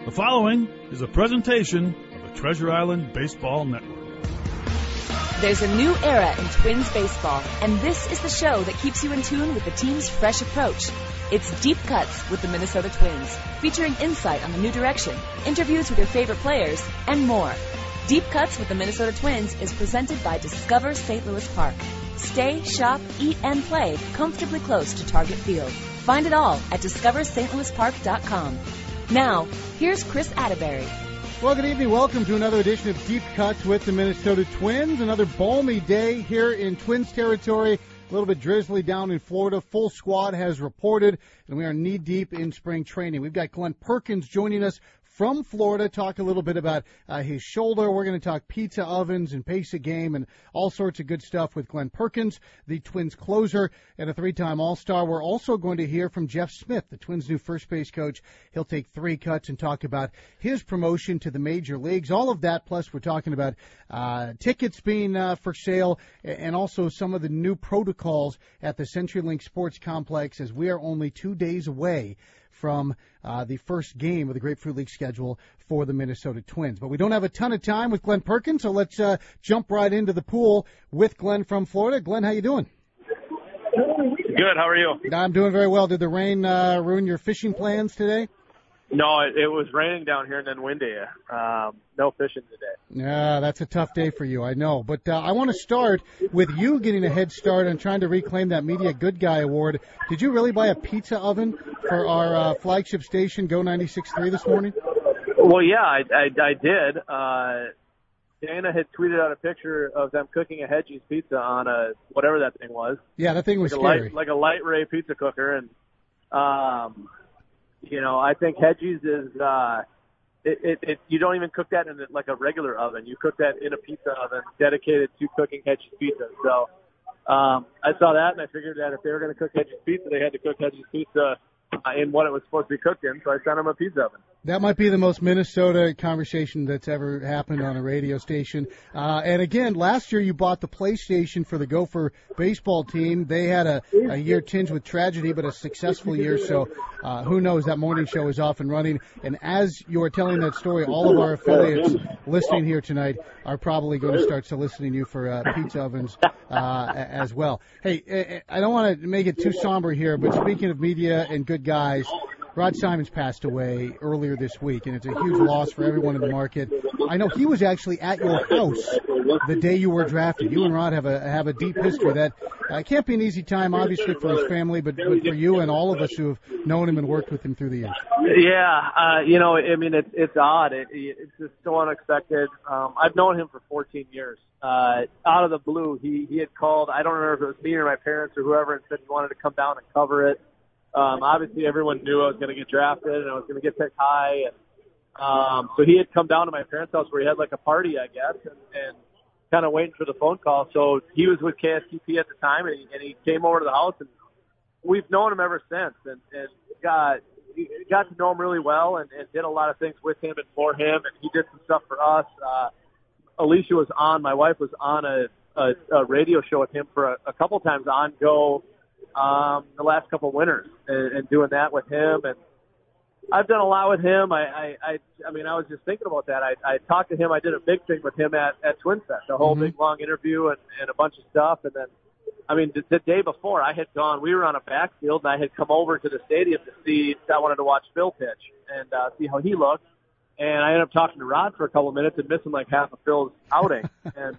The following is a presentation of the Treasure Island Baseball Network. There's a new era in Twins baseball, and this is the show that keeps you in tune with the team's fresh approach. It's Deep Cuts with the Minnesota Twins, featuring insight on the new direction, interviews with your favorite players, and more. Deep Cuts with the Minnesota Twins is presented by Discover St. Louis Park. Stay, shop, eat, and play comfortably close to Target Field. Find it all at discoverstlouispark.com. Now, here's Chris Atterbury. Well, good evening. Welcome to another edition of Deep Cuts with the Minnesota Twins. Another balmy day here in Twins territory. A little bit drizzly down in Florida. Full squad has reported, and we are knee-deep in spring training. We've got Glenn Perkins joining us from Florida, talk a little bit about his shoulder. We're going to talk pizza ovens and pace a game and all sorts of good stuff with Glenn Perkins, the Twins closer and a three-time All-Star. We're also going to hear from Jeff Smith, the Twins' new first base coach. He'll take three cuts and talk about his promotion to the major leagues. All of that, plus we're talking about tickets being for sale and also some of the new protocols at the CenturyLink Sports Complex, as we are only 2 days away from the first game of the Grapefruit League schedule for the Minnesota Twins. But we don't have a ton of time with Glenn Perkins, so let's jump right into the pool with Glenn from Florida. Glenn, how you doing? Good. How are you? I'm doing very well. Did the rain ruin your fishing plans today? No, it was raining down here and then windy. No fishing today. Yeah, that's a tough day for you, I know. But I want to start with you getting a head start on trying to reclaim that Media Good Guy award. Did you really buy a pizza oven for our flagship station, Go 96.3, this morning? Well, yeah, I did. Dana had tweeted out a picture of them cooking a Hedgie's pizza on a whatever that thing was. Yeah, that thing was like scary. Like a light ray pizza cooker. And, I think Hedgie's is you don't even cook that in like a regular oven. You cook that in a pizza oven dedicated to cooking Hedgie's pizza. So I saw that, and I figured that if they were going to cook Hedgie's pizza, they had to cook Hedgie's pizza in what it was supposed to be cooked in. So I sent them a pizza oven. That might be the most Minnesota conversation that's ever happened on a radio station. And again, last year you bought the PlayStation for the Gopher baseball team. They had a year tinged with tragedy, but a successful year. So who knows? That morning show is off and running. And as you are telling that story, all of our affiliates listening here tonight are probably going to start soliciting you for pizza ovens as well. Hey, I don't want to make it too somber here, but speaking of media and good guys, Rod Simons passed away earlier this week, and it's a huge loss for everyone in the market. I know he was actually at your house the day you were drafted. You and Rod have a deep history. That can't be an easy time, obviously, for his family, but for you and all of us who have known him and worked with him through the years. Yeah, it's odd. It's just so unexpected. I've known him for 14 years. Out of the blue, he had called. I don't remember if it was me or my parents or whoever, and said he wanted to come down and cover it. Obviously, everyone knew I was going to get drafted and I was going to get picked high. And so he had come down to my parents' house where he had like a party, I guess, and kind of waiting for the phone call. So he was with KSTP at the time, and he came over to the house, and we've known him ever since. And got to know him really well and did a lot of things with him and for him. And he did some stuff for us. Alicia was on, my wife was on a radio show with him for a couple times on Go. The last couple of winters and doing that with him. And I've done a lot with him. I was just thinking about that. I talked to him. I did a big thing with him at TwinFest, a whole big long interview and a bunch of stuff. And then, the day before I had gone, we were on a backfield and I had come over to the stadium to see, I wanted to watch Phil pitch and see how he looked. And I ended up talking to Rod for a couple of minutes and missing like half of Phil's outing. And,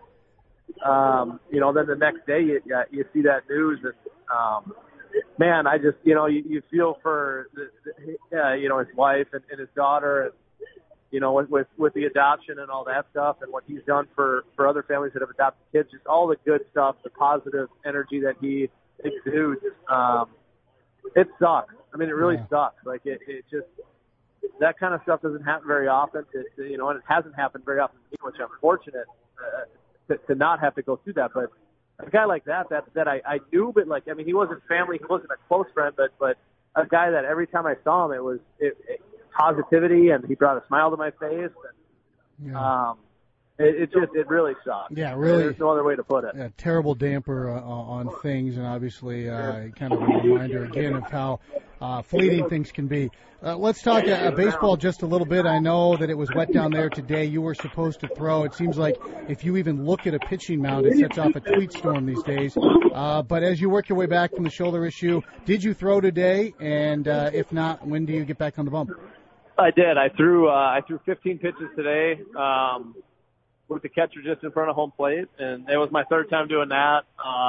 then the next day you see that news and, man, I just, you feel for, his wife and his daughter and, with the adoption and all that stuff and what he's done for other families that have adopted kids, just all the good stuff, the positive energy that he exudes. It sucks. It really sucks. Like it just, that kind of stuff doesn't happen very often and it hasn't happened very often, which I'm fortunate to not have to go through that. But a guy like that I knew, but he wasn't family, he wasn't a close friend, but a guy that every time I saw him, it was positivity, and he brought a smile to my face. And, It really sucks. Yeah, really. There's no other way to put it. A terrible damper on things, and obviously kind of a reminder again of how fleeting things can be. Let's talk baseball just a little bit. I know that it was wet down there today. You were supposed to throw. It seems like if you even look at a pitching mound, it sets off a tweet storm these days. But as you work your way back from the shoulder issue, did you throw today? And if not, when do you get back on the bump? I did. I threw 15 pitches today. With the catcher just in front of home plate, and it was my third time doing that.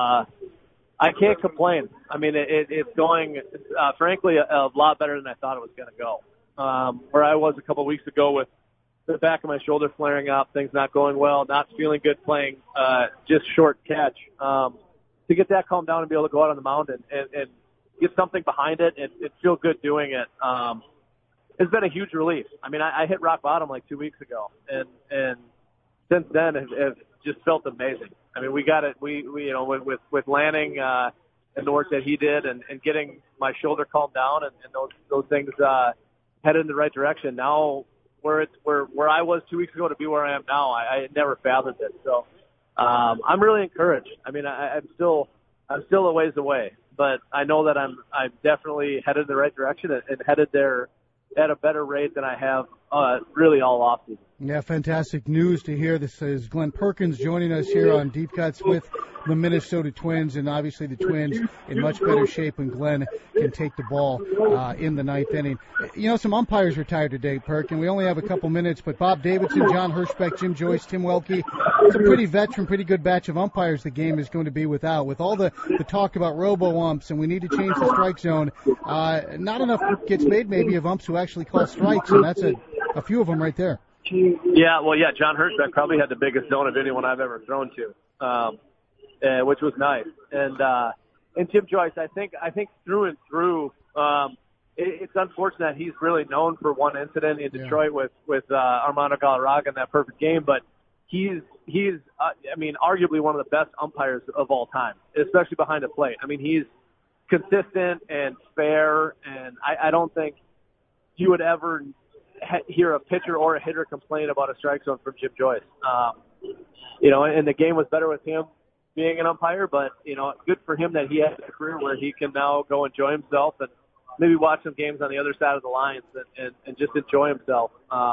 I can't complain. I mean, it's going, frankly, a lot better than I thought it was going to go. Where I was a couple of weeks ago with the back of my shoulder flaring up, things not going well, not feeling good playing, just short catch. To get that calmed down and be able to go out on the mound and get something behind it and feel good doing it, has been a huge relief. I mean, I hit rock bottom like 2 weeks ago, and since then have just felt amazing. I mean, we got it. We you know, with Lanning and the work that he did, and getting my shoulder calmed down, and those things headed in the right direction. Now, where I was 2 weeks ago to be where I am now, I never fathomed it. So I'm really encouraged. I mean, I'm still a ways away, but I know that I'm definitely headed in the right direction and headed there at a better rate than I have really all offseason. Yeah, fantastic news to hear. This is Glenn Perkins joining us here on Deep Cuts with the Minnesota Twins, and obviously the Twins in much better shape when Glenn can take the ball in the ninth inning. You know, some umpires retired today, Perk, and we only have a couple minutes, but Bob Davidson, John Hirschbeck, Jim Joyce, Tim Welke, it's a pretty veteran, pretty good batch of umpires the game is going to be without. With all the talk about robo-umps and we need to change the strike zone, not enough gets made maybe of umps who actually call strikes, and that's a few of them right there. Yeah, well, yeah, John Hirschbeck probably had the biggest zone of anyone I've ever thrown to, which was nice. And Tim Joyce, I think through and through, it's unfortunate he's really known for one incident in Detroit with Armando Galarraga in that perfect game, but he's I mean, arguably one of the best umpires of all time, especially behind the plate. I mean, he's consistent and fair, and I don't think you would ever hear a pitcher or a hitter complain about a strike zone from Jim Joyce. You know, and the game was better with him being an umpire, but, you know, good for him that he has a career where he can now go enjoy himself and maybe watch some games on the other side of the lines and just enjoy himself.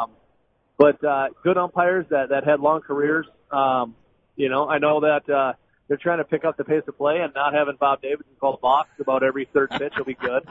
But good umpires that had long careers. You know, I know that they're trying to pick up the pace of play, and not having Bob Davidson call box about every third pitch will be good.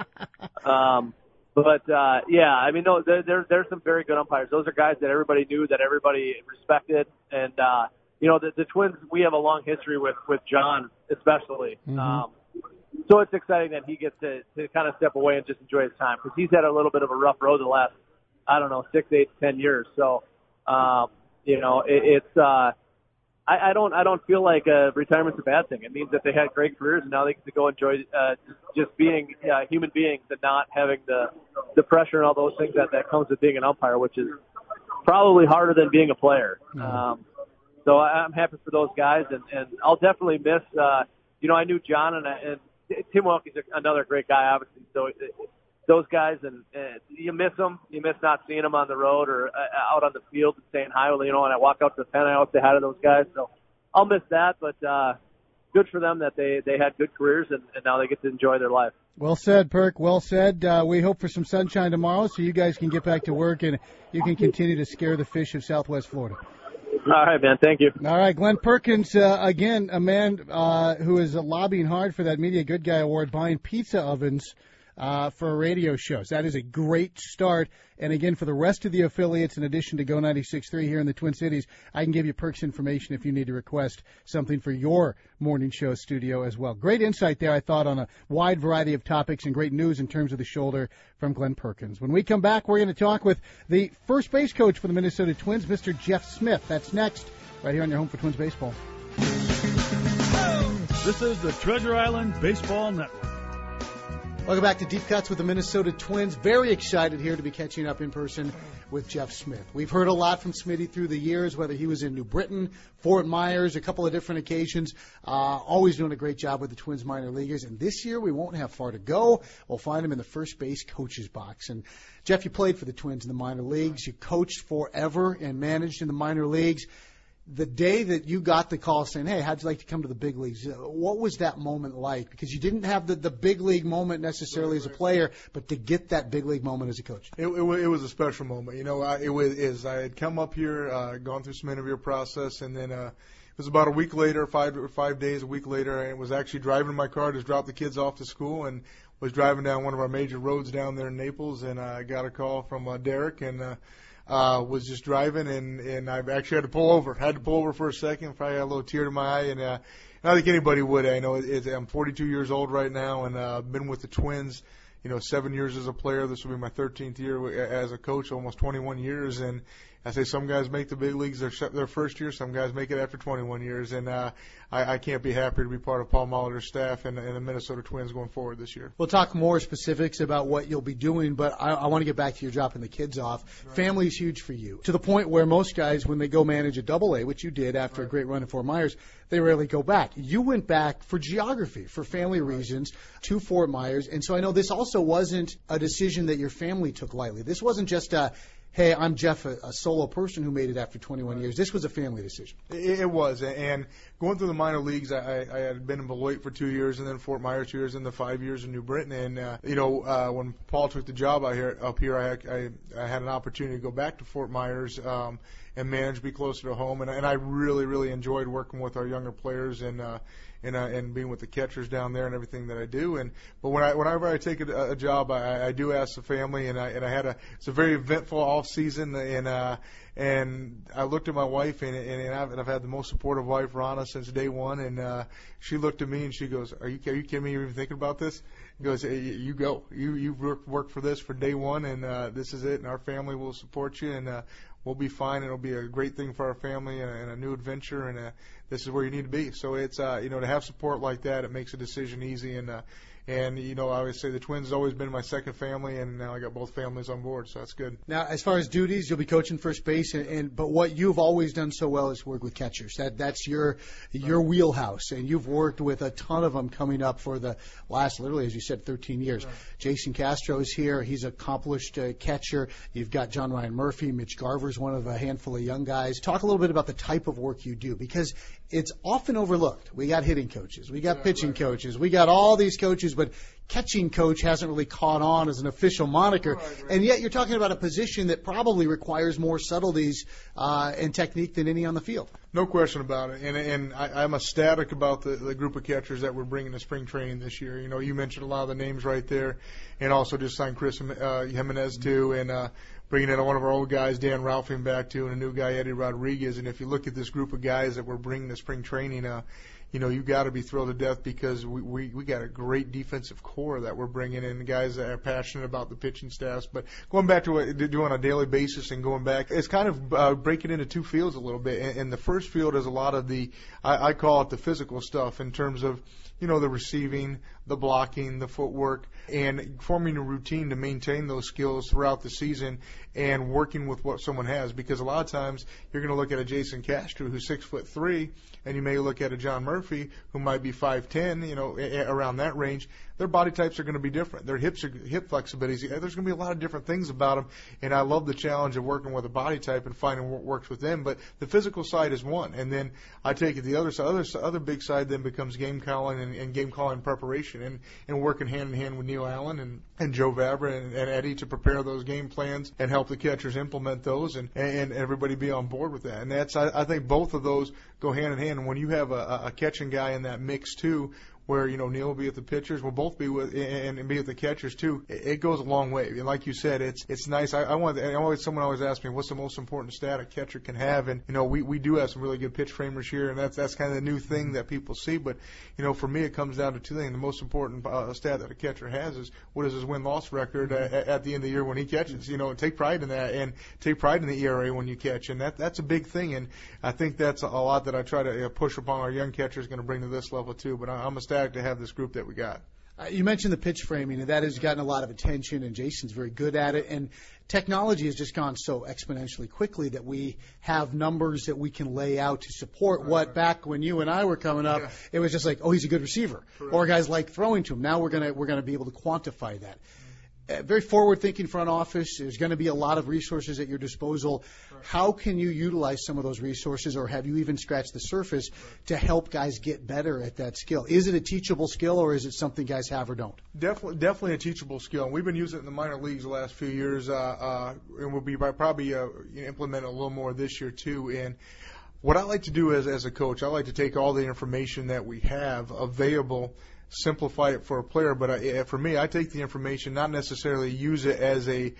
But yeah, I mean, no, there's some very good umpires. Those are guys that everybody knew, that everybody respected, and you know, the Twins, we have a long history with John, especially. Mm-hmm. So it's exciting that he gets to kind of step away and just enjoy his time, because he's had a little bit of a rough road the last, 6, 8, 10 years. So you know, I don't feel like retirement's a bad thing. It means that they had great careers, and now they get to go enjoy just being human beings and not having the pressure and all those things that comes with being an umpire, which is probably harder than being a player. So I'm happy for those guys, and I'll definitely miss. You know, I knew John and Tim Welke's another great guy, obviously. So those guys, and you miss them. You miss not seeing them on the road or out on the field and saying hi. You know, when I walk out to the pen, I always say hi to those guys. So I'll miss that, but good for them that they had good careers, and now they get to enjoy their life. Well said, Perk. Well said. We hope for some sunshine tomorrow so you guys can get back to work and you can continue to scare the fish of Southwest Florida. All right, man. Thank you. All right, Glenn Perkins, again, a man who is lobbying hard for that Media Good Guy Award, buying pizza ovens for radio shows. That is a great start. And again, for the rest of the affiliates, in addition to Go 96.3 here in the Twin Cities, I can give you Perk's information if you need to request something for your morning show studio as well. Great insight there, I thought, on a wide variety of topics, and great news in terms of the shoulder from Glenn Perkins. When we come back, we're going to talk with the first base coach for the Minnesota Twins, Mr. Jeff Smith. That's next, right here on your home for Twins Baseball. This is the Treasure Island Baseball Network. Welcome back to Deep Cuts with the Minnesota Twins. Very excited here to be catching up in person with Jeff Smith. We've heard a lot from Smitty through the years, whether he was in New Britain, Fort Myers, a couple of different occasions. Always doing a great job with the Twins minor leaguers. And this year we won't have far to go. We'll find him in the first base coach's box. And Jeff, you played for the Twins in the minor leagues. You coached forever and managed in the minor leagues. The day that you got the call saying, hey, how'd you like to come to the big leagues, what was that moment like? Because you didn't have the big league moment necessarily as a player, but to get that big league moment as a coach. It was a special moment. You know, I had come up here, gone through some interview process, and then it was about a week later, 5 days, a week later, and was actually driving my car to drop the kids off to school, and was driving down one of our major roads down there in Naples, and I got a call from Derek, and was just driving, and I actually had to pull over. Had to pull over for a second. Probably had a little tear to my eye, and I think anybody would. I know I'm 42 years old right now, and been with the Twins, 7 years as a player. This will be my 13th year as a coach, almost 21 years, and I say some guys make the big leagues their first year, some guys make it after 21 years, and I can't be happier to be part of Paul Molitor's staff and the Minnesota Twins going forward this year. We'll talk more specifics about what you'll be doing, but I want to get back to your dropping the kids off. Right. Family is huge for you, to the point where most guys, when they go manage a Double-A, which you did after a great run at Fort Myers, they rarely go back. You went back for geography, for family reasons, to Fort Myers, and so I know this also wasn't a decision that your family took lightly. This wasn't just hey, I'm Jeff, a solo person who made it after 21 years. This was a family decision. It was. And going through the minor leagues, I had been in Beloit for 2 years, and then Fort Myers 2 years, and the 5 years in New Britain. And, when Paul took the job up here, I had an opportunity to go back to Fort Myers and manage, be closer to home. And I really, really enjoyed working with our younger players and being with the catchers down there and everything that I do. But whenever I take a job, I do ask the family, and it's a very eventful off season, and I looked at my wife, and I've had the most supportive wife, Rana, since day one, and she looked at me and she goes, "Are you kidding me? You're even thinking about this?" He goes, hey, "You go. You've worked for this for day one, and this is it. And our family will support you, and we'll be fine. It'll be a great thing for our family and a new adventure, and this is where you need to be." So it's to have support like that, it makes a decision easy. And I always say the Twins has always been my second family, and now I got both families on board, so that's good. Now, as far as duties, you'll be coaching first base, but what you've always done so well is work with catchers. That's your wheelhouse, and you've worked with a ton of them coming up for the last, literally, as you said, 13 years. Right. Jason Castro is here. He's an accomplished catcher. You've got John Ryan Murphy. Mitch Garver's one of a handful of young guys. Talk a little bit about the type of work you do, because it's often overlooked. We got hitting coaches. We got pitching coaches. We got all these coaches, but catching coach hasn't really caught on as an official moniker. Right. And yet you're talking about a position that probably requires more subtleties and technique than any on the field. No question about it. And I'm ecstatic about the group of catchers that we're bringing to spring training this year. You mentioned a lot of the names right there, and also just signed Chris Jimenez too, and bringing in one of our old guys, Dan Ralphing, back too, and a new guy, Eddie Rodriguez. And if you look at this group of guys that we're bringing to spring training, you've got to be thrilled to death, because we got a great defensive core that we're bringing in, guys that are passionate about the pitching staffs. But going back to what they do on a daily basis and going back, it's kind of breaking into two fields a little bit. And the first field is a lot of I call it the physical stuff, in terms of, the receiving, the blocking, the footwork, and forming a routine to maintain those skills throughout the season and working with what someone has. Because a lot of times you're going to look at a Jason Castro who's 6'3", and you may look at a John Murphy who might be 5'10", around that range. Their body types are going to be different. Their hip flexibilities, there's going to be a lot of different things about them. And I love the challenge of working with a body type and finding what works with them. But the physical side is one. And then I take it the other side. Other big side then becomes game calling and game calling preparation, and working hand in hand with Neil Allen and Joe Vavra and Eddie to prepare those game plans and help the catchers implement those, and everybody be on board with that. And I think both of those go hand in hand. And when you have a catching guy in that mix too, where Neil will be at the pitchers, we'll both be with and be at the catchers too. It goes a long way. And like you said, it's nice. Someone always asks me, what's the most important stat a catcher can have? And we do have some really good pitch framers here, and that's kind of the new thing that people see. But for me, it comes down to two things. The most important stat that a catcher has is what is his win-loss record at the end of the year when he catches. Take pride in that, and take pride in the ERA when you catch, and that's a big thing. And I think that's a lot that I try to push upon our young catchers, going to bring to this level too. But I'm ecstatic to have this group that we got. You mentioned the pitch framing, and that has gotten a lot of attention, and Jason's very good at it. And technology has just gone so exponentially quickly that we have numbers that we can lay out to support what back when you and I were coming up, it was just like, oh, he's a good receiver, or guys like throwing to him. Now we're gonna be able to quantify that. very forward-thinking front office. There's going to be a lot of resources at your disposal. Right. How can you utilize some of those resources, or have you even scratched the surface to help guys get better at that skill? Is it a teachable skill, or is it something guys have or don't? Definitely a teachable skill. And we've been using it in the minor leagues the last few years, and we'll be probably implement it a little more this year too. And what I like to do as a coach, I like to take all the information that we have available, simplify it for a player. But for me, I take the information, not necessarily use it as a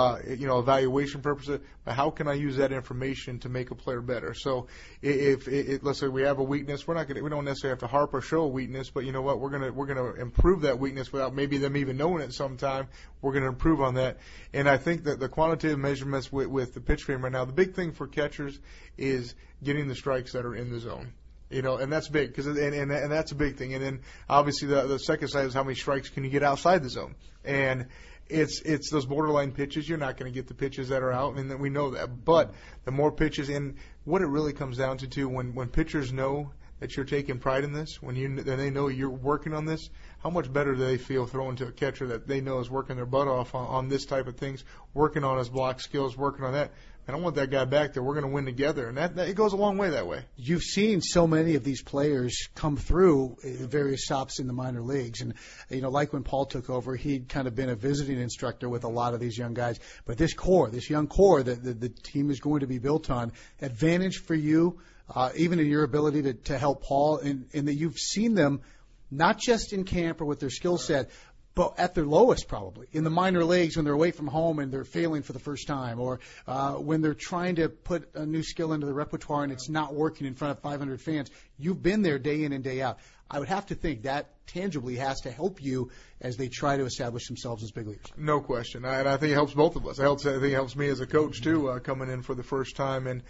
evaluation purpose, but how can I use that information to make a player better? So if let's say we have a weakness, we don't necessarily have to harp or show a weakness, but you know what, we're gonna improve that weakness without maybe them even knowing it sometime. We're gonna improve on that. And I think that the quantitative measurements with the pitch frame right now, the big thing for catchers is getting the strikes that are in the zone. And that's big, and that's a big thing. And then obviously the second side is how many strikes can you get outside the zone. And it's those borderline pitches. You're not going to get the pitches that are out, and we know that. But the more pitches, and what it really comes down to too, when pitchers know that you're taking pride in this, when they know you're working on this, how much better do they feel throwing to a catcher that they know is working their butt off on this type of things, working on his block skills, working on that. And I want that guy back there. We're going to win together. And that it goes a long way that way. You've seen so many of these players come through various stops in the minor leagues. And, like when Paul took over, he'd kind of been a visiting instructor with a lot of these young guys. But this young core that the team is going to be built on, advantage for you, even in your ability to help Paul, in that you've seen them not just in camp or with their skill set, but at their lowest probably, in the minor leagues when they're away from home and they're failing for the first time, or when they're trying to put a new skill into the repertoire and it's not working in front of 500 fans. You've been there day in and day out. I would have to think that tangibly has to help you as they try to establish themselves as big leaguers. No question. And I think it helps both of us. I think it helps me as a coach, too, coming in for the first time. And,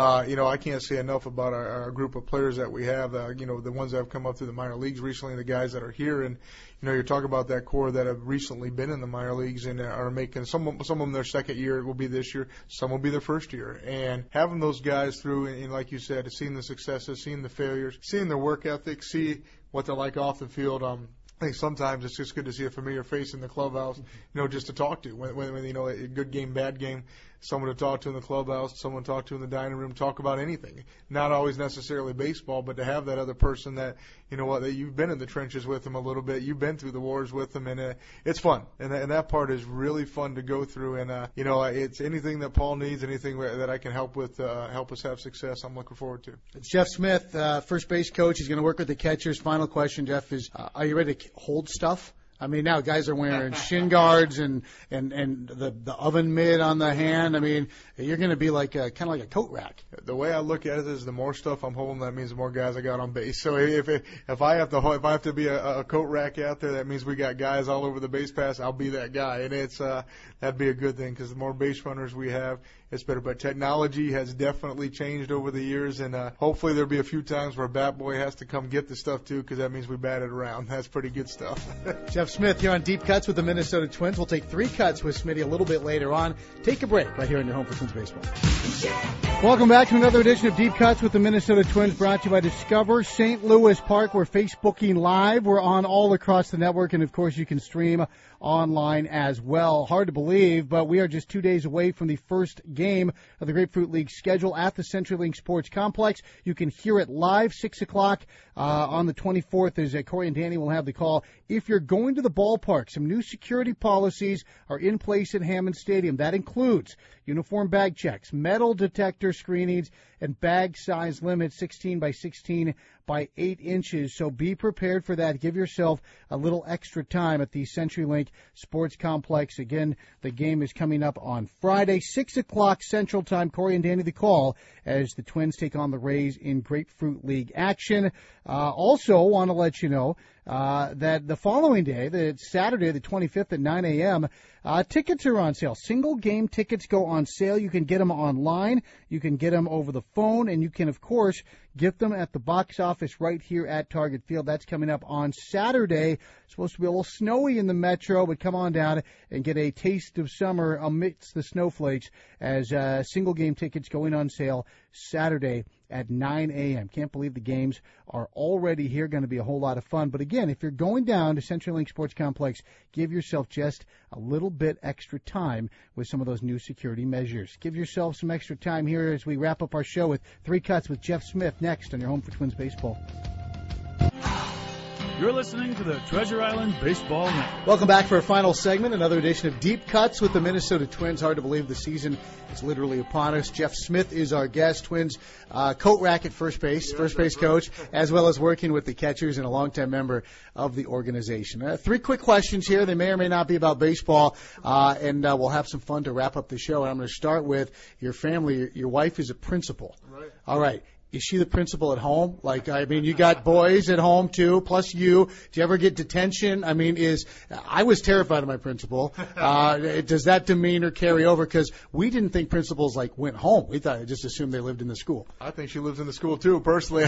I can't say enough about our group of players that we have, the ones that have come up through the minor leagues recently, the guys that are here. And, you're talking about that core that have recently been in the minor leagues and are making some of them their second year. It will be this year. Some will be their first year. And having those guys through, and like you said, seeing the successes, seeing the failures, seeing their work ethic, see what they're like off the field. I think sometimes it's just good to see a familiar face in the clubhouse, just to talk to. When a good game, bad game, someone to talk to in the clubhouse, someone to talk to in the dining room, talk about anything. Not always necessarily baseball, but to have that other person that, that you've been in the trenches with them a little bit, you've been through the wars with them, and it's fun. And that part is really fun to go through. And, it's anything that Paul needs, anything that I can help with, help us have success, I'm looking forward to. It's Jeff Smith, first base coach. He's going to work with the catchers. Final question, Jeff, is are you ready to hold stuff? I mean, now guys are wearing shin guards and the oven mitt on the hand. I mean, you're going to be like kind of like a coat rack. The way I look at it is the more stuff I'm holding, that means the more guys I got on base. So if I have to be a coat rack out there, that means we got guys all over the base pass. I'll be that guy, and that'd be a good thing because the more base runners we have, it's better. But technology has definitely changed over the years, and hopefully there'll be a few times where Bat Boy has to come get the stuff too, because that means we bat it around. That's pretty good stuff. Jeff Smith here on Deep Cuts with the Minnesota Twins. We'll take 3 cuts with Smitty a little bit later on. Take a break right here on your home for Twins baseball. Welcome back to another edition of Deep Cuts with the Minnesota Twins, brought to you by Discover St. Louis Park. We're Facebooking live. We're on all across the network, and of course you can stream online as well. Hard to believe, but we are just 2 days away from the first game of the Grapefruit League schedule at the CenturyLink Sports Complex. You can hear it live, 6 o'clock on the 24th, as Corey and Danny will have the call. If you're going to the ballpark, some new security policies are in place at Hammond Stadium. That includes uniform bag checks, metal detector screenings, and bag size limit 16 by 16 by 8 inches. So be prepared for that. Give yourself a little extra time at the CenturyLink Sports Complex. Again, the game is coming up on Friday, 6 o'clock Central Time. Corey and Danny the call as the Twins take on the Rays in Grapefruit League action. Also want to let you know that the following day, the Saturday, the 25th at 9 a.m., tickets are on sale. Single game tickets go on sale. You can get them online. You can get them over the phone. And you can, of course, get them at the box office right here at Target Field. That's coming up on Saturday. It's supposed to be a little snowy in the metro, but come on down and get a taste of summer amidst the snowflakes as single game tickets going on sale Saturday at 9 a.m. Can't believe the games are already here. Going to be a whole lot of fun. But again, if you're going down to CenturyLink Sports Complex, give yourself just a little bit extra time with some of those new security measures. Give yourself some extra time here as we wrap up our show with Three Cuts with Jeff Smith next on your home for Twins baseball. You're listening to the Treasure Island Baseball Network. Welcome back for a final segment, another edition of Deep Cuts with the Minnesota Twins. Hard to believe the season is literally upon us. Jeff Smith is our guest. Twins coat rack at first base coach, as well as working with the catchers and a longtime member of the organization. 3 quick questions here. They may or may not be about baseball, and we'll have some fun to wrap up the show. And I'm going to start with your family. Your wife is a principal. Right. All right. Is she the principal at home? You got boys at home too, plus you. Do you ever get detention? I was terrified of my principal. Does that demeanor carry over? Because we didn't think principals went home. We thought just assumed they lived in the school. I think she lives in the school too, personally.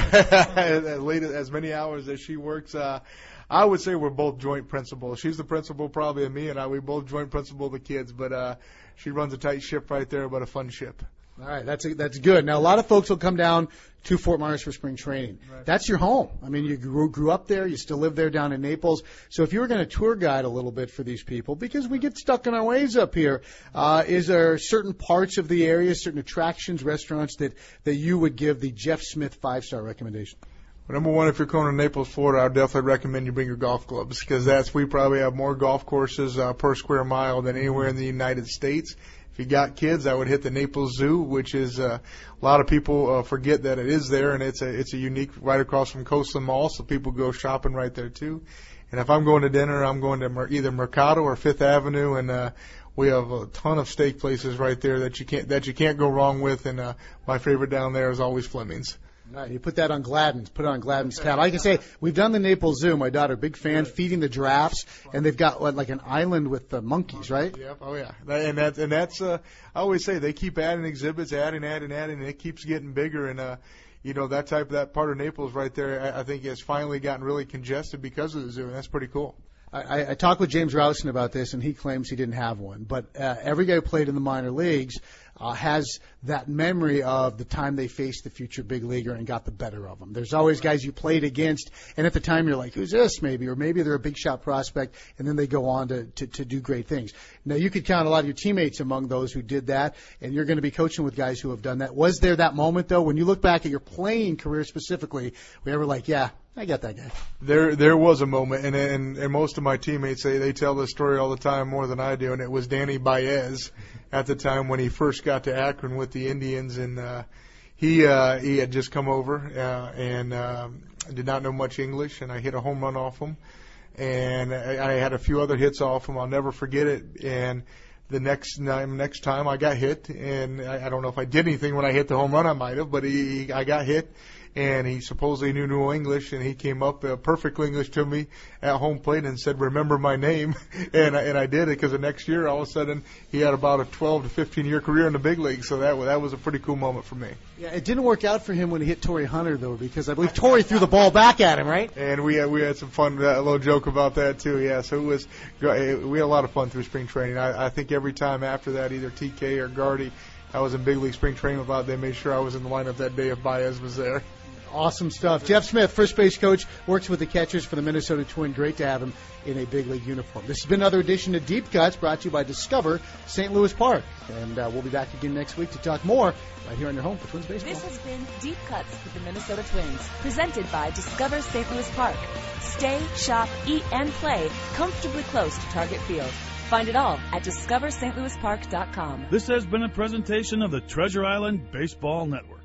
As many hours as she works. I would say we're both joint principals. She's the principal probably of me, and we both joint principal of the kids. But she runs a tight ship right there, but a fun ship. All right, that's good. Now, a lot of folks will come down to Fort Myers for spring training. Right. That's your home. You grew up there. You still live there down in Naples. So if you were going to tour guide a little bit for these people, because we get stuck in our ways up here, is there certain parts of the area, certain attractions, restaurants that you would give the Jeff Smith 5-star recommendation? Well, number one, if you're going to Naples, Florida, I would definitely recommend you bring your golf clubs, because we probably have more golf courses per square mile than anywhere in the United States. If you got kids, I would hit the Naples Zoo, which is a lot of people forget that it is there, and it's a unique right across from Coastland Mall, so people go shopping right there too. And if I'm going to dinner, I'm going to either Mercado or Fifth Avenue, and we have a ton of steak places right there that you can't go wrong with. And my favorite down there is always Fleming's. All right, you put that on Gladden's. Put it on Gladden's tab. I can say we've done the Naples Zoo. My daughter, big fan, feeding the giraffes, and they've got an island with the monkeys, right? Yep. Oh yeah. And that's I always say they keep adding exhibits, adding, and it keeps getting bigger. And that part of Naples right there, I think has finally gotten really congested because of the zoo, and that's pretty cool. I talked with James Rowson about this, and he claims he didn't have one. But every guy who played in the minor leagues has that memory of the time they faced the future big leaguer and got the better of them. There's always guys you played against, and at the time you're like, who's this maybe? Or maybe they're a big shot prospect, and then they go on to do great things. Now, you could count a lot of your teammates among those who did that, and you're going to be coaching with guys who have done that. Was there that moment, though, when you look back at your playing career specifically, where you were like, yeah, I got that guy? There was a moment, and most of my teammates they tell this story all the time more than I do, and it was Danny Baez at the time when he first got to Akron with the Indians, and he had just come over and did not know much English, and I hit a home run off him, and I had a few other hits off him. I'll never forget it. And the next time I got hit, and I don't know if I did anything when I hit the home run, I might have, but I got hit. And he supposedly knew no English, and he came up perfect English to me at home plate and said, "Remember my name," and I did it, because the next year all of a sudden he had about a 12 to 15 year career in the big league. So that was a pretty cool moment for me. Yeah, it didn't work out for him when he hit Torrey Hunter though, because I believe Torrey threw the ball back at him, right? And we had some fun, a little joke about that too. Yeah, so we had a lot of fun through spring training. I think every time after that, either TK or Gardy, I was in big league spring training without, they made sure I was in the lineup that day if Baez was there. Awesome stuff. Jeff Smith, first base coach, works with the catchers for the Minnesota Twins. Great to have him in a big league uniform. This has been another edition of Deep Cuts, brought to you by Discover St. Louis Park. And we'll be back again next week to talk more right here on your home for Twins baseball. This has been Deep Cuts with the Minnesota Twins, presented by Discover St. Louis Park. Stay, shop, eat, and play comfortably close to Target Field. Find it all at discoverstlouispark.com. This has been a presentation of the Treasure Island Baseball Network.